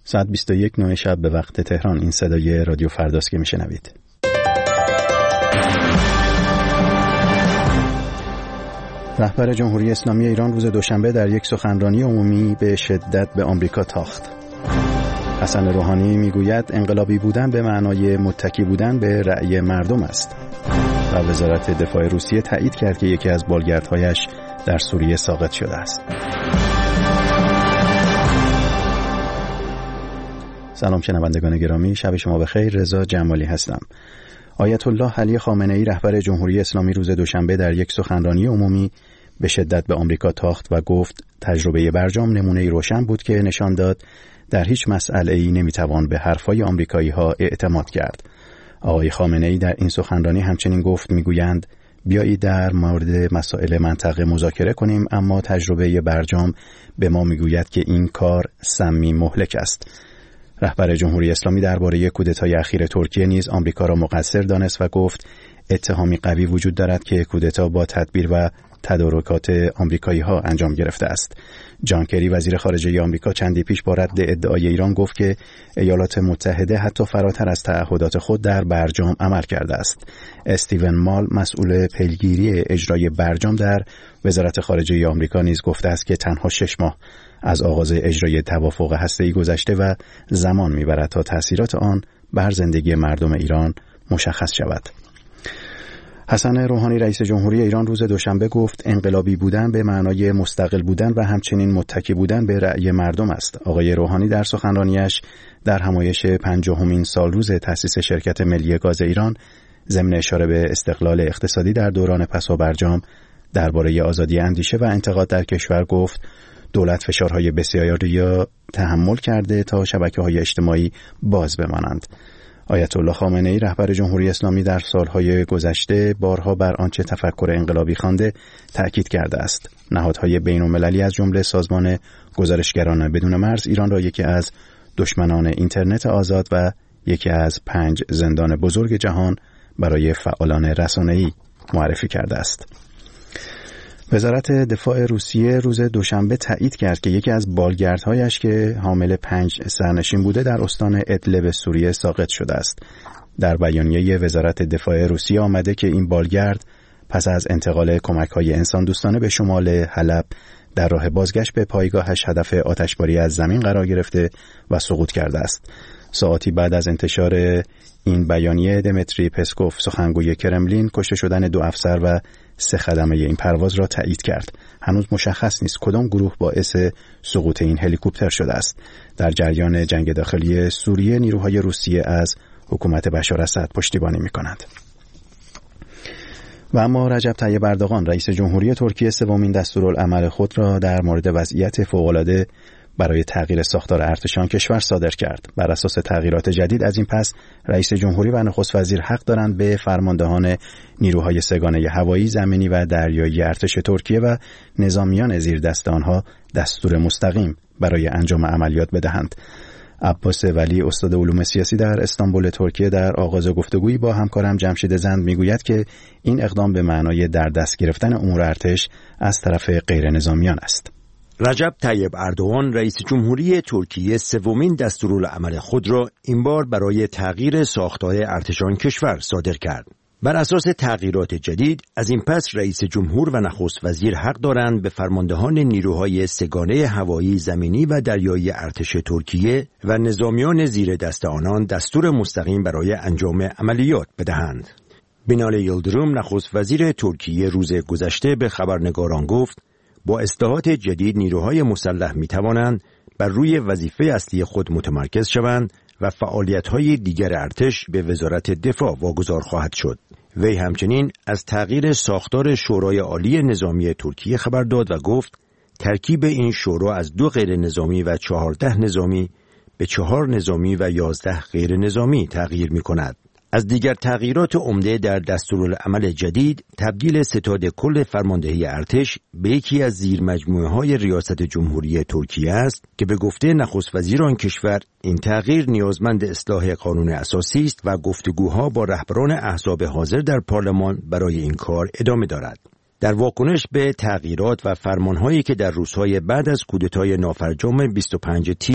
ساعت 21 شب به وقت تهران. این صدای رادیو فرداست که میشنوید. رهبر جمهوری اسلامی ایران روز دوشنبه در یک سخنرانی عمومی به شدت به آمریکا تاخت. حسن روحانی میگوید انقلابی بودن به معنای متکی بودن به رأی مردم است و وزارت دفاع روسیه تایید کرد که یکی از بالگردهایش در سوریه ساقط شده است. سلام شنوندگان گرامی، شب شما بخیر. رضا جمالی هستم. آیت الله علی خامنه‌ای رهبر جمهوری اسلامی روز دوشنبه در یک سخنرانی عمومی به شدت به آمریکا تاخت و گفت تجربه برجام نمونه‌ای روشن بود که نشان داد در هیچ مسئله‌ای نمیتوان به حرفای آمریکایی‌ها اعتماد کرد. آقای خامنه‌ای در این سخنرانی همچنین گفت میگویند بیایید در مورد مسائل منطقه مذاکره کنیم، اما تجربه برجام به ما میگوید که این کار سمی مهلک است. رهبر جمهوری اسلامی درباره کودتای اخیر ترکیه نیز آمریکا را مقصر دانست و گفت اتهامی قوی وجود دارد که کودتا با تدبیر و تدارکات آمریکایی‌ها انجام گرفته است. جان کری وزیر خارجه آمریکا چندی پیش با رد ادعای ایران گفت که ایالات متحده حتی فراتر از تعهدات خود در برجام عمل کرده است. استیون مال مسئول پیگیری اجرای برجام در وزارت خارجه آمریکا نیز گفته است که تنها 6 ماه از آغاز اجرای توافق هسته‌ای گذشته و زمان می‌برد تا تأثیرات آن بر زندگی مردم ایران مشخص شود. حسن روحانی رئیس جمهوری ایران روز دوشنبه گفت انقلابی بودن به معنای مستقل بودن و همچنین متکی بودن به رأی مردم است. آقای روحانی در سخنرانیش در همایش 50مین سالروز تأسیس شرکت ملی گاز ایران ضمن اشاره به استقلال اقتصادی در دوران پسا برجام درباره آزادی اندیشه و انتقاد در کشور گفت دولت فشارهای بسیاری را تحمل کرده تا شبکه‌های اجتماعی باز بمانند. آیت الله خامنه‌ای رهبر جمهوری اسلامی در سالهای گذشته بارها بر آنچه تفکر انقلابی خوانده تأکید کرده است. نهادهای بین‌المللی از جمله سازمان گزارشگران بدون مرز ایران را یکی از دشمنان اینترنت آزاد و یکی از 5 زندان بزرگ جهان برای فعالان رسانه‌ای معرفی کرده است. وزارت دفاع روسیه روز دوشنبه تایید کرد که یکی از بالگردهایش که حامل 5 سرنشین بوده در استان ادلب سوریه ساقط شده است. در بیانیه وزارت دفاع روسیه آمده که این بالگرد پس از انتقال کمک‌های انسان دوستانه به شمال حلب در راه بازگشت به پایگاهش هدف آتشباری از زمین قرار گرفته و سقوط کرده است. ساعتی بعد از انتشار این بیانیه دمیتری پسکوف سخنگوی کرملین کشته شدن 2 افسر و 3 خدمه این پرواز را تایید کرد. هنوز مشخص نیست کدام گروه باعث سقوط این هلیکوپتر شده است. در جریان جنگ داخلی سوریه نیروهای روسیه از حکومت بشار اسد پشتیبانی می‌کنند. و اما رجب طیب اردوغان رئیس جمهوری ترکیه سومین دستورالعمل خود را در مورد وضعیت فوق‌العاده برای تغییر ساختار ارتش آن کشور صادر کرد. بر اساس تغییرات جدید از این پس رئیس جمهوری و نخست وزیر حق دارند به فرماندهان نیروهای سه‌گانه هوایی، زمینی و دریایی ارتش ترکیه و نظامیان زیر دست آنها دستور مستقیم برای انجام عملیات بدهند. عباس ولی استاد علوم سیاسی در استانبول ترکیه در آغاز گفتگویی با همکارم جمشید زند میگوید که این اقدام به معنای در دست گرفتن امور ارتش از طرف غیر نظامیان است. رجب طیب اردوغان رئیس جمهوری ترکیه سومین دستورالعمل خود را این بار برای تغییر ساختار ارتش آن کشور صادر کرد. بر اساس تغییرات جدید از این پس رئیس جمهور و نخست وزیر حق دارند به فرماندهان نیروهای سه‌گانه هوایی، زمینی و دریایی ارتش ترکیه و نظامیان زیر دست آنان دستور مستقیم برای انجام عملیات بدهند. بینالی یلدروم نخست وزیر ترکیه روز گذشته به خبرنگاران گفت با اصلاحات جدید نیروهای مسلح می توانند بر روی وظیفه اصلی خود متمرکز شوند و فعالیت‌های دیگر ارتش به وزارت دفاع واگذار خواهد شد. وی همچنین از تغییر ساختار شورای عالی نظامی ترکیه خبر داد و گفت ترکیب این شورا از 2 غیر نظامی و 14 نظامی به 4 نظامی و 11 غیر نظامی تغییر می کند. از دیگر تغییرات عمده در دستورالعمل جدید تبدیل ستاد کل فرماندهی ارتش به یکی از زیرمجموعه‌های ریاست جمهوری ترکیه است که به گفته نخست وزیر آن کشور این تغییر نیازمند اصلاح قانون اساسی است و گفتگوها با رهبران احزاب حاضر در پارلمان برای این کار ادامه دارد. در واکنش به تغییرات و فرمانهایی که در روزهای بعد از کودتای نافرجام 25 تیر